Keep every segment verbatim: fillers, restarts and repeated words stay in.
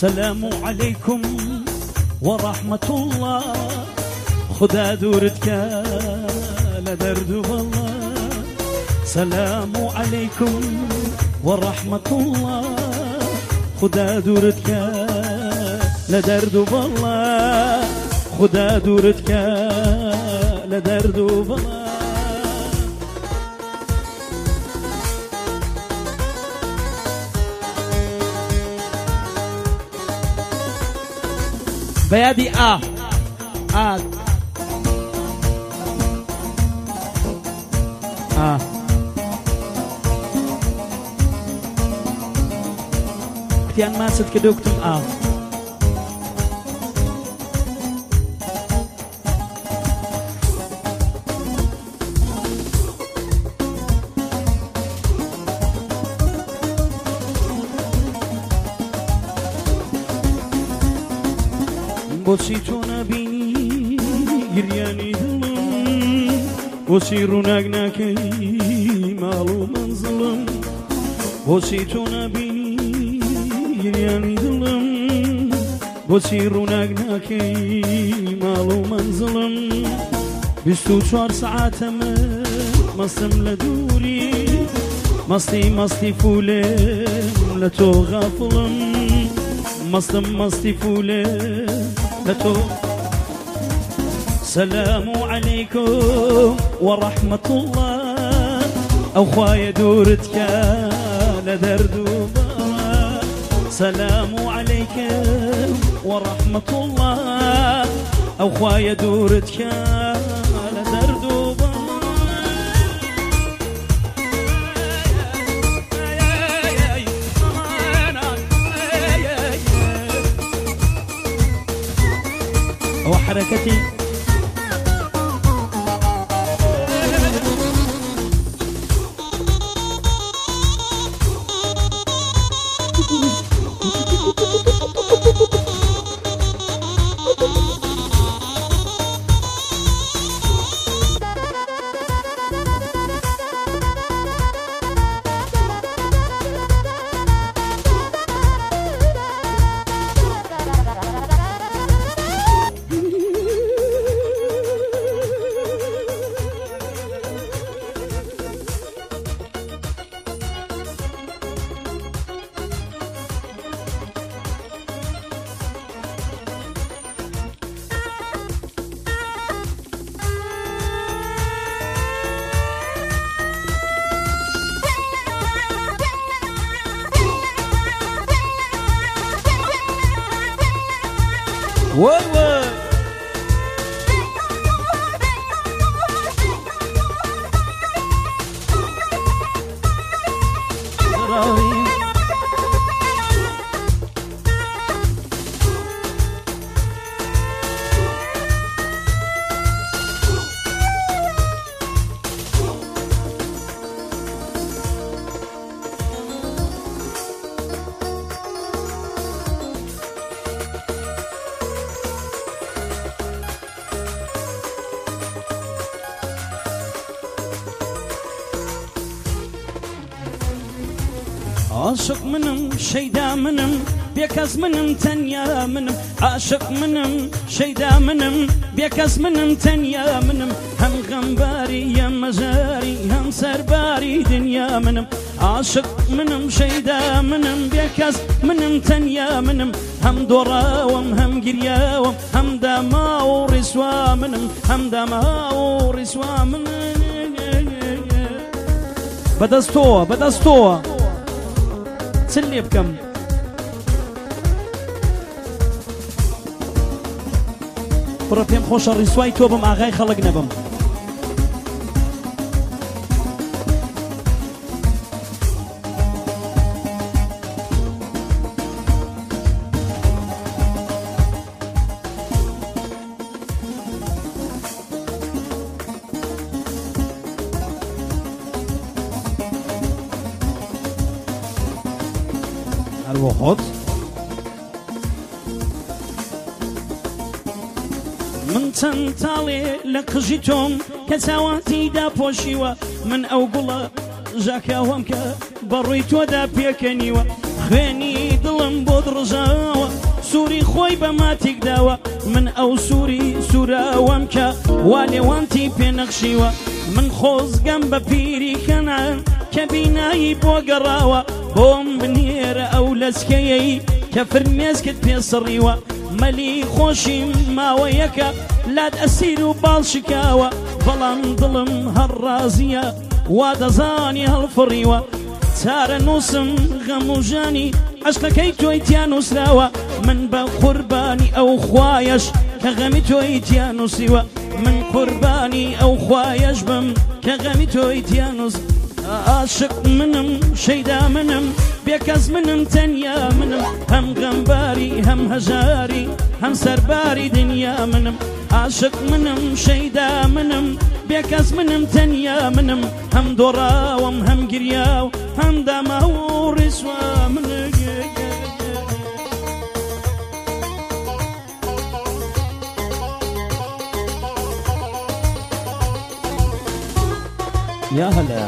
سلام عليكم ورحمة الله خدا دورتك لدرد والله سلام عليكم ورحمة الله خدا دورتك لدرد والله خدا دورتك لدرد والله بيادي آه آه آه كتيان ما صدق دكتور آه بۆچی تۆ نبینی گریانی دڵم بۆچی ڕووناک ناکەی ماڵ و مەنزڵم بۆچی تۆ نبینی گریانی دڵم بۆچی ڕووناک ناکەی ماڵ و مەنزڵم بیست و چوار سەعاتەمە مەستم لە دووری مەستی مەستی فولێم لە تۆ غافڵم مەستم مەستی فولێم لتو سلام عليكم ورحمة الله أو خوايا دورتك لدرد وبا سلام عليكم ورحمة الله أو خوايا دورتك لدرد وبا وحركتي وي وي عاشق منم شيدا منم بيكز منم تنيا منم عاشق منم شيدا منم بيكز منم تنيا منم هم غنباري يا مجاري هم سرباري دنيا منم عاشق منم شيدا منم بيكز منم تنيا منم هم دوراوم هم قرياوم هم دما ورسوا منم هم دما ورسوا منم بدستوا بدستوا سلي بكم برا بيم خوش الرسواي توبم آغاي خلق نبم الوخوت من تنتالي لقجيتم كسواتي دا بوشيوا من أوقلا ژاکاوەم کە بەڕووی تۆدا پێکەنیوە خوێنی دڵم بۆ دڕژاوە سووری خۆی بە ماتێک داوە من ئەو سووری سووراوەم کە وا لێوانتی پێنەخشیوە من خۆزگەم بە پیری کەنان کە بینایی بۆ گەڕاوە بۆم بنێرە ئەو لەسکەیەی کە فرمێسکت پێسڕیوە مەلی خۆشیم ماوەیەکە لات ئەسیر و باڵ شکاوە بەڵام دڵم هەر ڕازیە وا دەزانی هەڵفڕیوە چارە نووسم غەم و ژانی عەشقەکەی تۆی تیا نووسراوە من بە قوربانی ئەو خوایەش کە غەمی تۆی تیا نووسیوە من قوربانی ئەو خوایەش بم کە غەمی تۆی تیا نووس عاشق منم شەیدا منم بێکەس منم تەنیا منم هەم غەمباری هەم هەژاری هەم سەرباری دنیا منم عاشق منم شەیدا منم بێکەس منم تەنیا منم هەم دۆڕاوم هەم گریاو هەم داماو و ڕیسوا منم يا هلا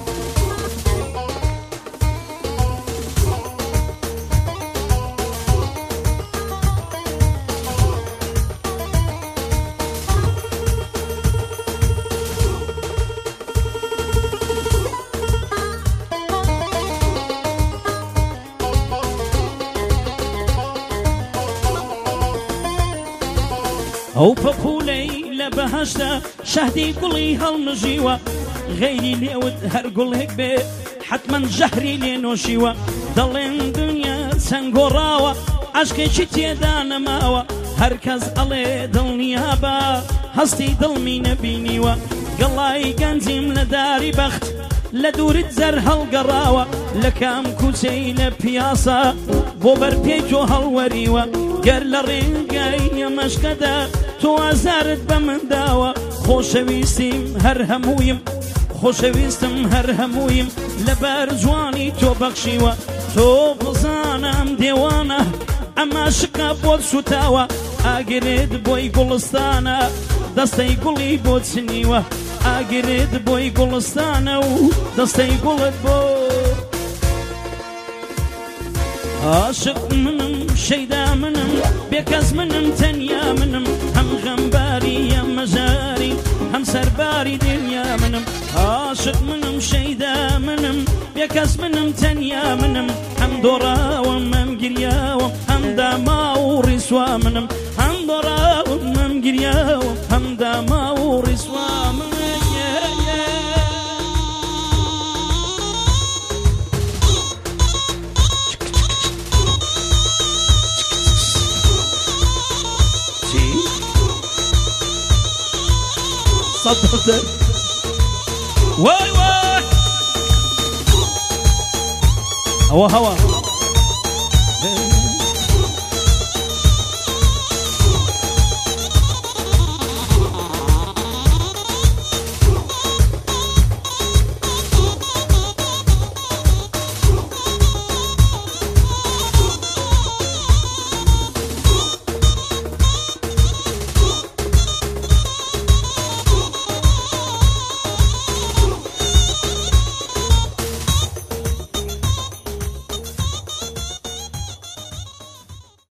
ئەو پەپولەی لە بەهەشتا شەهدی گوڵی هەڵمژیوە غەیری لێوت هەر گوڵێک بێ حتمەن ژەهری لێ نۆشیوە دەڵێن دنیا چەنگۆڕاوە عەشقێکی تێدا نەماوە هەر کەس ئەڵێ دڵنیا بە هەستی دڵمی نەبینیوە گەڵای گەنجیم لە داری بەخت لە دوورت زەر هەڵگەڕاوە لە کام کوچەی لە پیاسە بۆ بەرپێی تۆ هەڵوەریوە گەر لە ڕێگای ئەمەشکەدا تۆ ئازارت بە من داوە خۆشەویستیم هەر هەموویم خۆشەویستم هەر هەموویم لەبەر جوانی تۆ بەخشیوە تۆ بزانم دێوانە ئەمە شکە بۆت سوتاوە ئاگرێت بۆی گوڵستانە دەستەی گوڵی بۆ چنیوە ئاگرێت بۆی گوڵستانە و دەستەی گوڵت بۆ عاشق منم شەیدا منم بێکەس منم تەنیا منم هەم غەمباری هەم مەژاری هەم سەرباری دنیا منم عاشق منم شەیدا منم بێکەس منم تەنیا منم هەم دۆڕاوم هەم گریاوم هەم داما و ڕیسوا منم هەم دۆڕاوم هەم گریاوم هەم داما و ڕیسوا منم صدقت واي واي هوا هوا